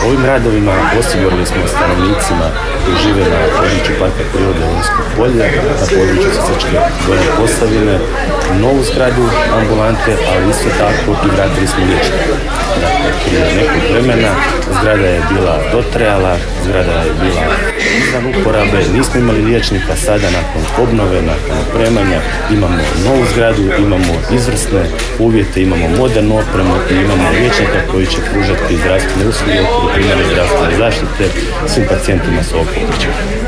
Ovim radovima osigurali smo stanovnicima koji žive na području Parka prirode Lonjsko polje, na području Sisačke Donje Posavine, novu zgradu ambulante, ali isto tako i vratili smo liječnika. Dakle, prije nekog vremena zgrada je bila dotrajala, zgrada je bila izvan uporabe, nismo imali liječnika, sada nakon obnove, nakon opremanja imamo novu zgradu, imamo izvrsne uvjete, imamo modernu opremu i imamo liječnika koji će pružati zdravstvene usluge u okviru primarne zdravstvene zaštite svim pacijentima s ovog područja.